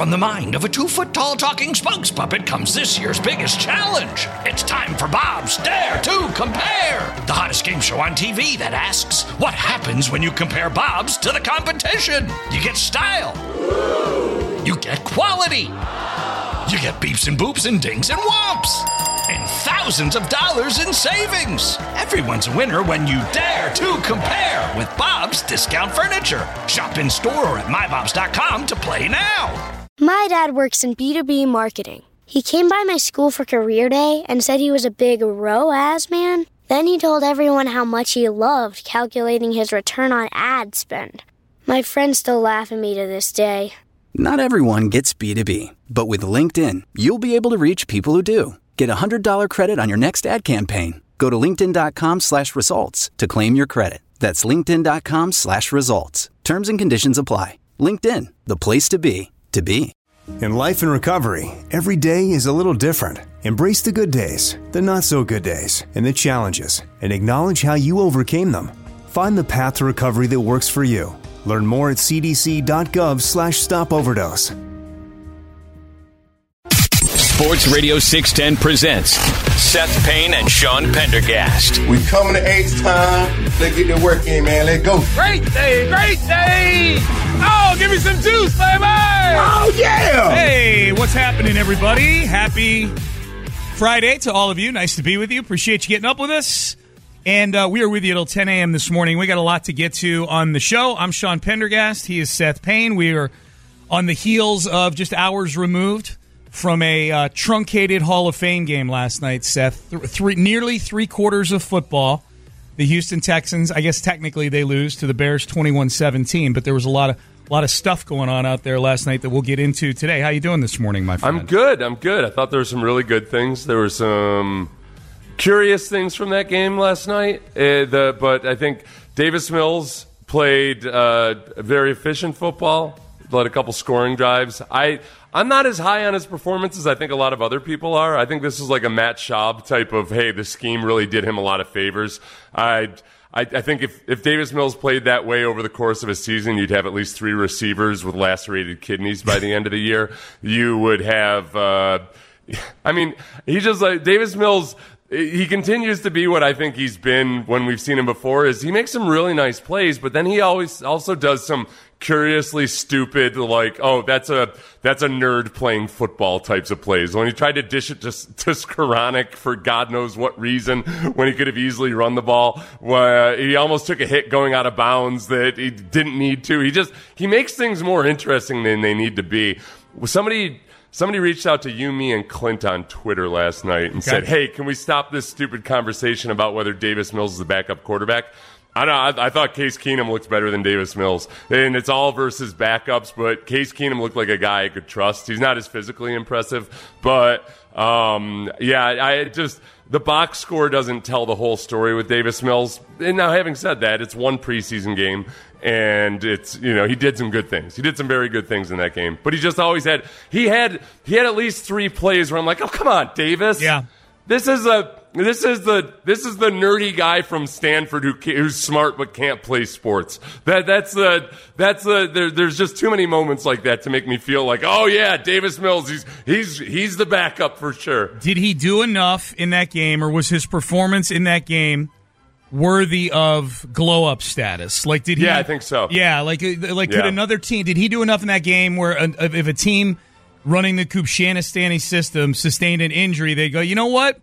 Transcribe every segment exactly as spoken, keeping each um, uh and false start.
From the mind of a two-foot-tall talking spokes puppet comes this year's biggest challenge. It's time for Bob's Dare to Compare, the hottest game show on T V that asks, what happens when you compare Bob's to the competition? You get style. You get quality. You get beeps and boops and dings and whomps. And thousands of dollars in savings. Everyone's a winner when you dare to compare with Bob's Discount Furniture. Shop in store or at my bobs dot com to play now. My dad works in B two B marketing. He came by my school for career day and said he was a big R O A S man. Then he told everyone how much he loved calculating his return on ad spend. My friends still laugh at me to this day. Not everyone gets B two B, but with LinkedIn, you'll be able to reach people who do. Get a one hundred dollars credit on your next ad campaign. Go to linkedin.com slash results to claim your credit. That's linkedin.com slash results. Terms and conditions apply. LinkedIn, the place to be, to be. In life and recovery, every day is a little different. Embrace the good days, the not so good days, and the challenges, and acknowledge how you overcame them. Find the path to recovery that works for you. Learn more at cdc.gov slash stop overdose. Sports Radio six ten presents Seth Payne and Sean Pendergast. We coming to H-time. Let's get the work in, man. Let's go. Great day, great day. Oh, give me some juice, baby. Oh, yeah. Hey, what's happening, everybody? Happy Friday to all of you. Nice to be with you. Appreciate you getting up with us. And uh, we are with you till ten a.m. this morning. We got a lot to get to on the show. I'm Sean Pendergast. He is Seth Payne. We are on the heels of just hours removed from a uh, truncated Hall of Fame game last night, Seth. Th- three, nearly three quarters of football. The Houston Texans, I guess technically they lose to the Bears twenty-one seventeen, but there was a lot of a lot of stuff going on out there last night that we'll get into today. How you doing this morning, my friend? I'm good. I'm good. I thought there were some really good things. There were some curious things from that game last night, uh, the, but I think Davis Mills played uh, very efficient football, led a couple scoring drives. I, I'm not as high on his performance as I think a lot of other people are. I think this is like a Matt Schaub type of, hey, the scheme really did him a lot of favors. I, I, I think if, if Davis Mills played that way over the course of a season, you'd have at least three receivers with lacerated kidneys by the end of the year. You would have, uh, I mean, he just like, Davis Mills, he continues to be what I think he's been when we've seen him before, is he makes some really nice plays, but then he always also does some curiously stupid, like, oh, that's a that's a nerd playing football types of plays. When he tried to dish it to, to Skoranek for God knows what reason, when he could have easily run the ball, uh, he almost took a hit going out of bounds that he didn't need to. He just he makes things more interesting than they need to be. Somebody... Somebody reached out to you, me, and Clint on Twitter last night and okay. said, hey, can we stop this stupid conversation about whether Davis Mills is the backup quarterback? I don't know. I, I thought Case Keenum looked better than Davis Mills. And it's all versus backups, but Case Keenum looked like a guy I could trust. He's not as physically impressive, but, um, yeah, I just... The box score doesn't tell the whole story with Davis Mills. And now, having said that, it's one preseason game, and it's, you know, he did some good things. He did some very good things in that game. But he just always had he had he had at least three plays where I'm like, oh, come on, Davis. Yeah. This is a this is the this is the nerdy guy from Stanford who who's smart but can't play sports. That that's the that's the there, there's just too many moments like that to make me feel like, oh yeah, Davis Mills, he's he's he's the backup for sure. Did he do enough in that game, or was his performance in that game worthy of glow up status? Like, did he? Yeah, I think so. Yeah, like like could yeah. another team? Did he do enough in that game where if a team running the Kubshanistani system sustained an injury, they go, you know what?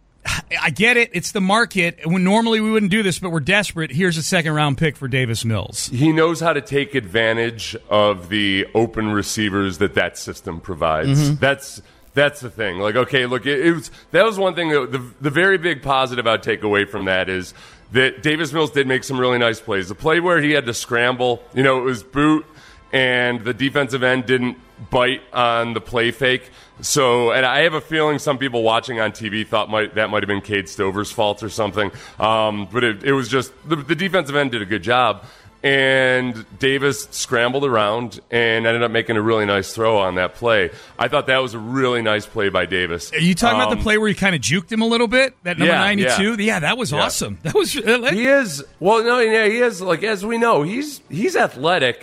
I get it. It's the market. When normally we wouldn't do this, but we're desperate. Here's a second-round pick for Davis Mills. He knows how to take advantage of the open receivers that that system provides. Mm-hmm. That's that's the thing. Like, okay, look, it, it was that was one thing. That, the the very big positive I'd take away from that is that Davis Mills did make some really nice plays. The play where he had to scramble, you know, it was boot, and the defensive end didn't bite on the play fake. So, and I have a feeling some people watching on T V thought might, that might have been Cade Stover's fault or something. Um, but it, it was just the, the defensive end did a good job. And Davis scrambled around and ended up making a really nice throw on that play. I thought that was a really nice play by Davis. Are you talking um, about the play where he kind of juked him a little bit? That number yeah, ninety-two? Yeah. yeah, that was yeah. awesome. That was like, he is well. No, yeah, he is. Like as we know, he's he's athletic. Yeah.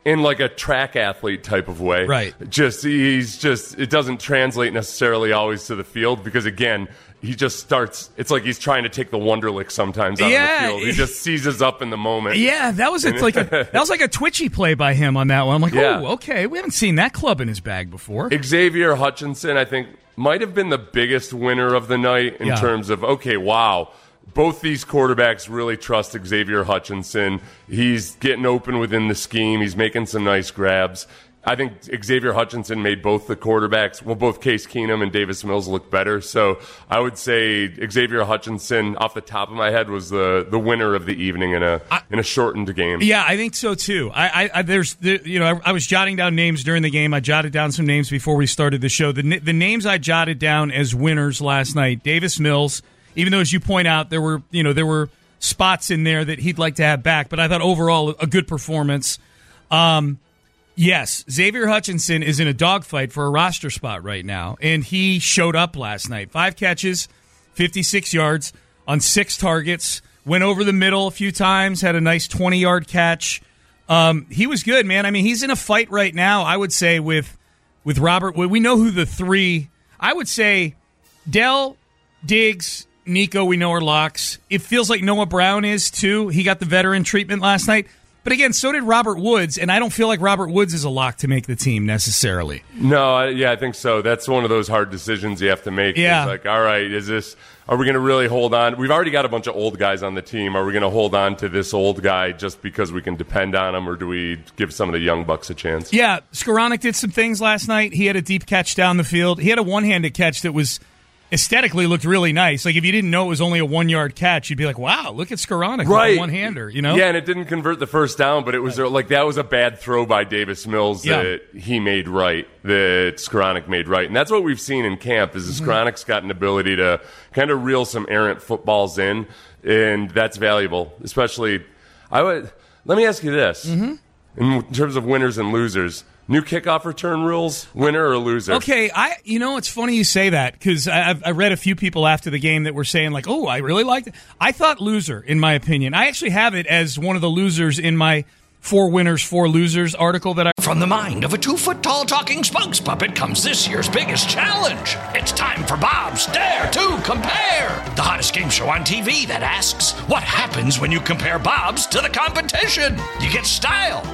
in like a track athlete type of way. Right. Just he's just it doesn't translate necessarily always to the field because again, he just starts it's like he's trying to take the Wonderlick sometimes out yeah. of the field. He just seizes up in the moment. Yeah, that was a, like a that was like a twitchy play by him on that one. I'm like, yeah. oh, okay, we haven't seen that club in his bag before. Xavier Hutchinson, I think, might have been the biggest winner of the night in yeah. terms of okay, wow. Both these quarterbacks really trust Xavier Hutchinson. He's getting open within the scheme. He's making some nice grabs. I think Xavier Hutchinson made both the quarterbacks, well, both Case Keenum and Davis Mills look better. So I would say Xavier Hutchinson, off the top of my head, was the, the winner of the evening in a I, in a shortened game. Yeah, I think so too. I, I there's the, you know I, I was jotting down names during the game. I jotted down some names before we started the show. The the names I jotted down as winners last night: Davis Mills. Even though, as you point out, there were you know there were spots in there that he'd like to have back, but I thought overall a good performance. Um, yes, Xavier Hutchinson is in a dogfight for a roster spot right now, and he showed up last night. Five catches, fifty-six yards on six targets. Went over the middle a few times, had a nice twenty-yard catch. Um, he was good, man. I mean, he's in a fight right now, I would say, with with Robert. We know who the three, I would say, Dell, Diggs, Nico, we know are locks. It feels like Noah Brown is, too. He got the veteran treatment last night. But again, so did Robert Woods, and I don't feel like Robert Woods is a lock to make the team necessarily. No, I, yeah, I think so. That's one of those hard decisions you have to make. Yeah. It's like, all right, is this, are we going to really hold on? We've already got a bunch of old guys on the team. Are we going to hold on to this old guy just because we can depend on him, or do we give some of the young bucks a chance? Yeah, Skoranek did some things last night. He had a deep catch down the field. He had a one-handed catch that was aesthetically looked really nice. Like, if you didn't know it was only a one-yard catch, you'd be like, wow, look at Skoranek, right. one-hander, you know? Yeah, and it didn't convert the first down, but it was like that was a bad throw by Davis Mills yeah. that he made right, that Skoranek made right. And that's what we've seen in camp is mm-hmm. Skoranek's got an ability to kind of reel some errant footballs in, and that's valuable, especially I would let me ask you this. Mm-hmm. In terms of winners and losers, new kickoff return rules, winner or loser? Okay, I you know it's funny you say that because I, I read a few people after the game that were saying like, oh, I really liked it. I thought loser, in my opinion. I actually have it as one of the losers in my Four Winners, Four Losers article that I... From the mind of a two-foot-tall talking spokes puppet comes this year's biggest challenge. It's time for Bob's Dare to Compare, the hottest game show on T V that asks, what happens when you compare Bob's to the competition? You get style.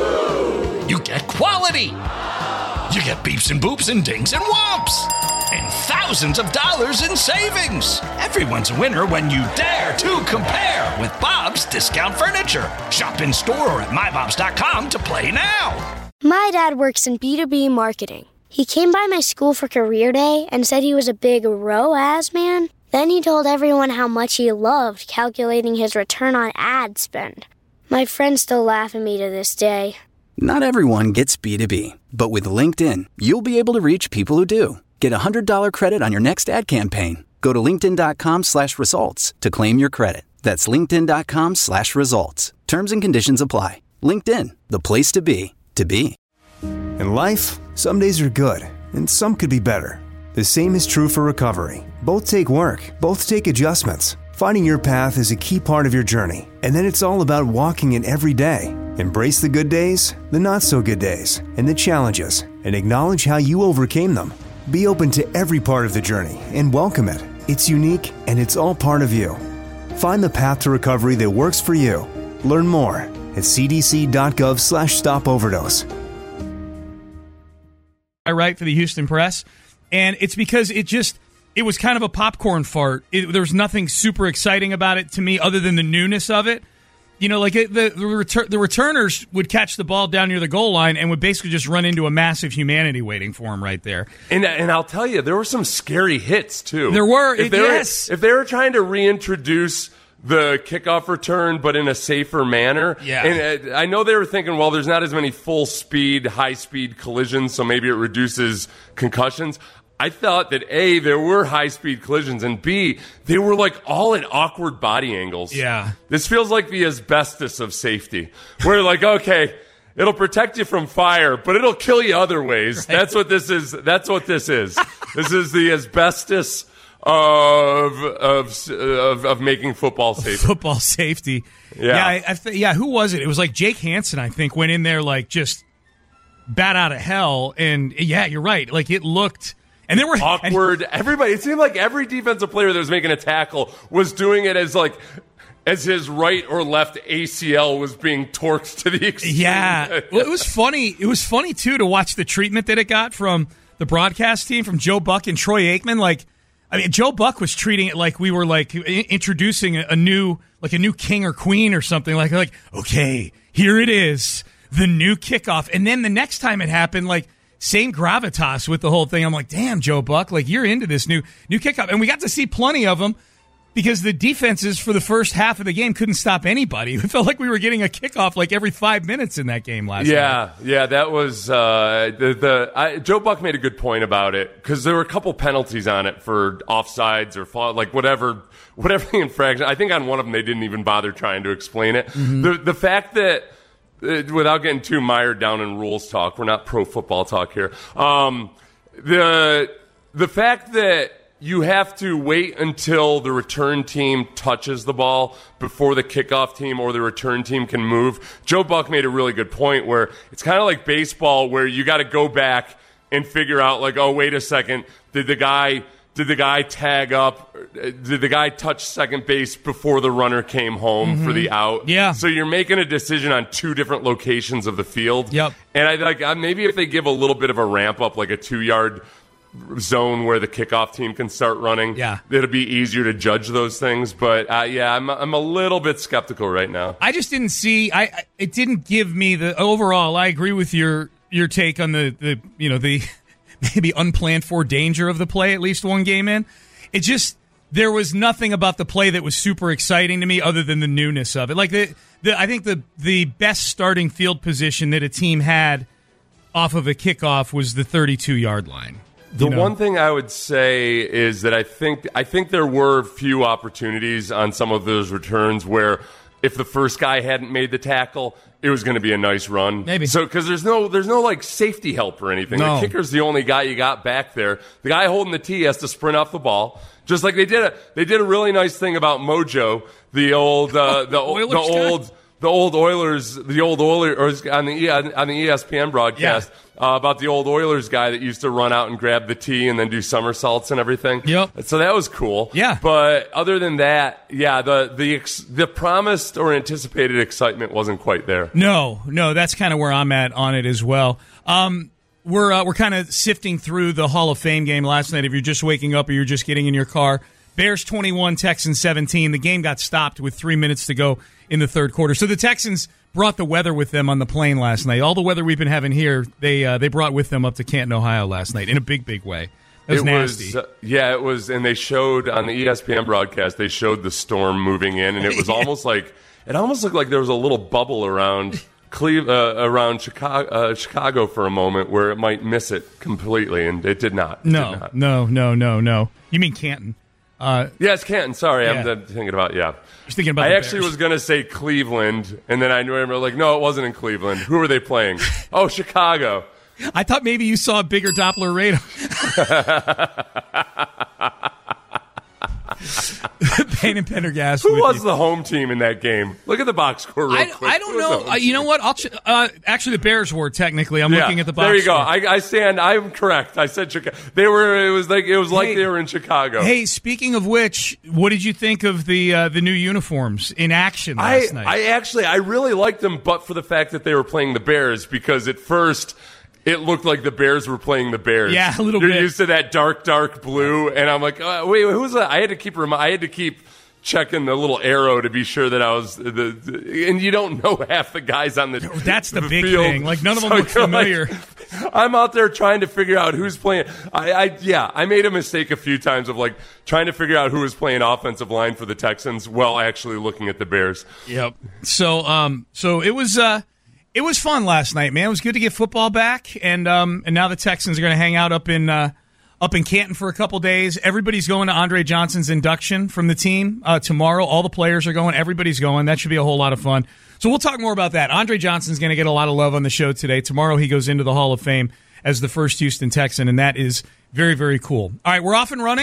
You get quality. You get beeps and boops and dings and whomps. And thousands of dollars in savings. Everyone's a winner when you dare to compare with Bob's Discount Furniture. Shop in store or at my bobs dot com to play now. My dad works in B two B marketing. He came by my school for career day and said he was a big R O A S man. Then he told everyone how much he loved calculating his return on ad spend. My friends still laugh at me to this day. Not everyone gets B two B, but with LinkedIn, you'll be able to reach people who do. Get a one hundred dollars credit on your next ad campaign. Go to linkedin.com slash results to claim your credit. That's linkedin.com slash results. Terms and conditions apply. LinkedIn, the place to be, to be. In life, some days are good, and some could be better. The same is true for recovery. Both take work, both take adjustments. Finding your path is a key part of your journey, and then it's all about walking it every day. Embrace the good days, the not-so-good days, and the challenges, and acknowledge how you overcame them. Be open to every part of the journey and welcome it. It's unique, and it's all part of you. Find the path to recovery that works for you. Learn more at cdc.gov slash stop overdose. I write for the Houston Press, and it's because it just, it was kind of a popcorn fart. It, there was nothing super exciting about it to me other than the newness of it. You know, like it, the the, retur- the returners would catch the ball down near the goal line and would basically just run into a massive humanity waiting for him right there. And and I'll tell you, there were some scary hits, too. There were, if it, they yes. Were, if they were trying to reintroduce the kickoff return, but in a safer manner. Yeah. And uh, I know they were thinking, well, there's not as many full-speed, high-speed collisions, so maybe it reduces concussions. I thought that, A, there were high-speed collisions, and B, they were, like, all at awkward body angles. Yeah. This feels like the asbestos of safety. Where, like, okay, it'll protect you from fire, but it'll kill you other ways. Right. That's what this is. That's what this is. This is the asbestos of of of, of making football safe. Football safety. Yeah, yeah, I, I th- yeah. Who was it? It was like Jake Hansen, I think, went in there like just bat out of hell. And yeah, you're right. Like it looked. And there were awkward. And, Everybody. It seemed like every defensive player that was making a tackle was doing it as like. As his right or left A C L was being torqued to the extreme. Yeah. Well, it was funny. It was funny, too, to watch the treatment that it got from the broadcast team, from Joe Buck and Troy Aikman. Like, I mean, Joe Buck was treating it like we were, like, introducing a new, like, a new king or queen or something. Like, like, okay, here it is, the new kickoff. And then the next time it happened, like, same gravitas with the whole thing. I'm like, damn, Joe Buck, like, you're into this new new kickoff. And we got to see plenty of them. Because the defenses for the first half of the game couldn't stop anybody. It felt like we were getting a kickoff like every five minutes in that game last yeah, night. Yeah, yeah, that was uh, the the I, Joe Buck made a good point about it because there were a couple penalties on it for offsides or fall, like whatever whatever the infraction. I think on one of them they didn't even bother trying to explain it. Mm-hmm. The the fact that uh, without getting too mired down in rules talk, we're not pro football talk here. Um, the the fact that you have to wait until the return team touches the ball before the kickoff team or the return team can move. Joe Buck made a really good point where it's kind of like baseball where you got to go back and figure out like, oh, wait a second, did the guy did the guy tag up? Did the guy touch second base before the runner came home mm-hmm. for the out? Yeah. So you're making a decision on two different locations of the field. Yep. And I like maybe if they give a little bit of a ramp up, like a two yard zone where the kickoff team can start running, yeah, it'll be easier to judge those things. But uh, yeah, I'm I'm a little bit skeptical right now. I just didn't see. I, I it didn't give me the overall. I agree with your your take on the the you know the maybe unplanned for danger of the play. At least one game in, it just there was nothing about the play that was super exciting to me other than the newness of it. Like the the I think the the best starting field position that a team had off of a kickoff was the thirty-two yard line. The you know? one thing I would say is that I think I think there were few opportunities on some of those returns where if the first guy hadn't made the tackle, it was going to be a nice run. Maybe. So because there's no there's no like safety help or anything. No. The kicker's the only guy you got back there. The guy holding the tee has to sprint off the ball. Just like they did a they did a really nice thing about Mojo, the old uh, the, the old. The old Oilers, the old Oilers on the on the E S P N broadcast yeah. uh, about the old Oilers guy that used to run out and grab the tee and then do somersaults and everything. Yep. So that was cool. Yeah. But other than that, yeah, the the the promised or anticipated excitement wasn't quite there. No, no, that's kind of where I'm at on it as well. Um, we're uh, we're kind of sifting through the Hall of Fame game last night. If you're just waking up or you're just getting in your car, Bears twenty-one, Texans seventeen. The game got stopped with three minutes to go in the third quarter. So the Texans brought the weather with them on the plane last night. All the weather we've been having here, they uh, they brought with them up to Canton, Ohio last night in a big, big way. It was it nasty. Was, uh, yeah, it was, and they showed on the E S P N broadcast, they showed the storm moving in, and it was yeah. almost like it almost looked like there was a little bubble around Cleve, uh, around Chicago, uh, Chicago for a moment where it might miss it completely, and it did not. It no, did not. no, no, no, no. You mean Canton? Uh, yes, Canton. Sorry, yeah. I'm thinking about yeah. I was thinking about. I the actually Bears. was going to say Cleveland, and then I knew I remember like, no, it wasn't in Cleveland. Who were they playing? Oh, Chicago. I thought maybe you saw a bigger Doppler radar. Payne and Pendergast. Who was you. the home team in that game? Look at the box score real I, quick. I don't know. Uh, you know what? I'll ch- uh, actually, the Bears were technically. I'm yeah, looking at the box there you go. score. I, I stand. I'm correct. I said Chicago. They were. It was like it was like hey, they were in Chicago. Hey, speaking of which, what did you think of the uh, the new uniforms in action last I, night? I actually I really liked them, but for the fact that they were playing the Bears, because at first it looked like the Bears were playing the Bears. Yeah, a little You're bit. used to that dark, dark blue, and I'm like, uh, wait, who's that? I had to keep rem- I had to keep checking the little arrow to be sure that I was the, the and you don't know half the guys on the That's the, the big field. thing. Like none of them So look familiar. Like, I'm out there trying to figure out who's playing. I, I yeah, I made a mistake a few times of like trying to figure out who was playing offensive line for the Texans while actually looking at the Bears. Yep. So um so it was uh it was fun last night, man. It was good to get football back, and um and now the Texans are going to hang out up in uh up in Canton for a couple days. Everybody's going to Andre Johnson's induction from the team uh, tomorrow. All the players are going. Everybody's going. That should be a whole lot of fun. So we'll talk more about that. Andre Johnson's going to get a lot of love on the show today. Tomorrow he goes into the Hall of Fame as the first Houston Texan, and that is very, very cool. All right, we're off and running.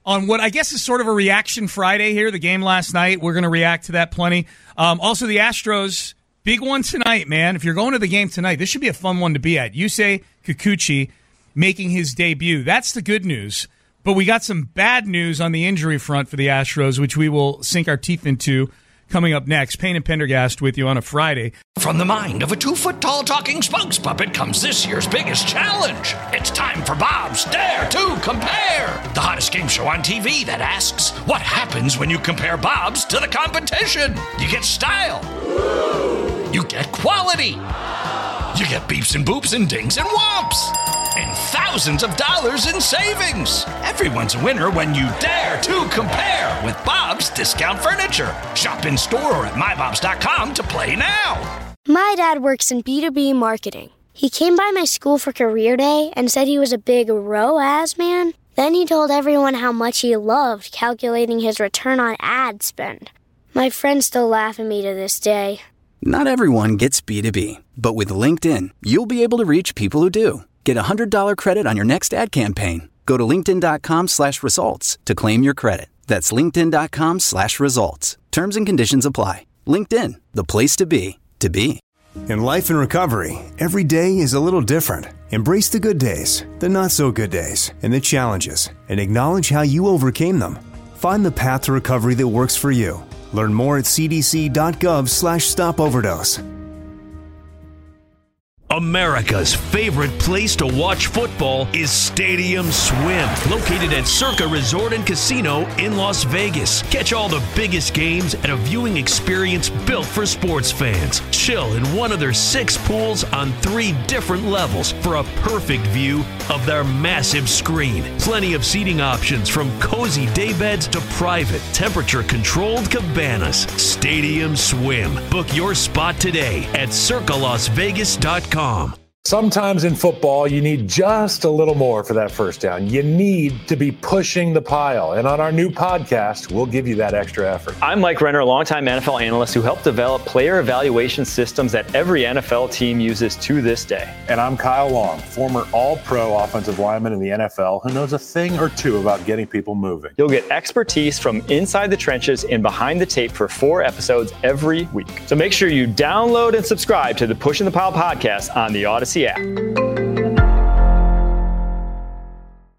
on what I guess is sort of a reaction Friday here, the game last night. We're going to react to that plenty. Um, also, the Astros, big one tonight, man. If you're going to the game tonight, this should be a fun one to be at. Yusei Kikuchi making his debut. That's the good news. But we got some bad news on the injury front for the Astros, which we will sink our teeth into coming up next. Payne and Pendergast with you on a Friday. From the mind of a two-foot-tall talking spokes puppet comes this year's biggest challenge. It's time for Bob's Dare to Compare, the hottest game show on T V that asks, what happens when you compare Bob's to the competition? You get style. You get quality. You get beeps and boops and dings and whomps. And thousands of dollars in savings. Everyone's a winner when you dare to compare with Bob's Discount Furniture. Shop in store or at my bobs dot com to play now. My dad works in B two B marketing. He came by my school for career day and said he was a big R O A S man. Then he told everyone how much he loved calculating his return on ad spend. My friends still laugh at me to this day. Not everyone gets B two B, but with LinkedIn, you'll be able to reach people who do. Get a one hundred dollars credit on your next ad campaign. Go to linkedin.com slash results to claim your credit. That's linkedin.com slash results. Terms and conditions apply. LinkedIn, the place to be, to be. In life and recovery, every day is a little different. Embrace the good days, the not so good days, and the challenges, and acknowledge how you overcame them. Find the path to recovery that works for you. Learn more at cdc.gov slash stop overdose. America's favorite place to watch football is Stadium Swim, located at Circa Resort and Casino in Las Vegas. Catch all the biggest games at a viewing experience built for sports fans. Chill in one of their six pools on three different levels for a perfect view of their massive screen. Plenty of seating options from cozy daybeds to private, temperature-controlled cabanas. Stadium Swim. Book your spot today at circa las vegas dot com. Sometimes in football, you need just a little more for that first down. You need to be pushing the pile. And on our new podcast, we'll give you that extra effort. I'm Mike Renner, a longtime N F L analyst who helped develop player evaluation systems that every N F L team uses to this day. And I'm Kyle Long, former all-pro offensive lineman in the N F L who knows a thing or two about getting people moving. You'll get expertise from inside the trenches and behind the tape for four episodes every week. So make sure you download and subscribe to the Pushing the Pile podcast on the Odyssey app.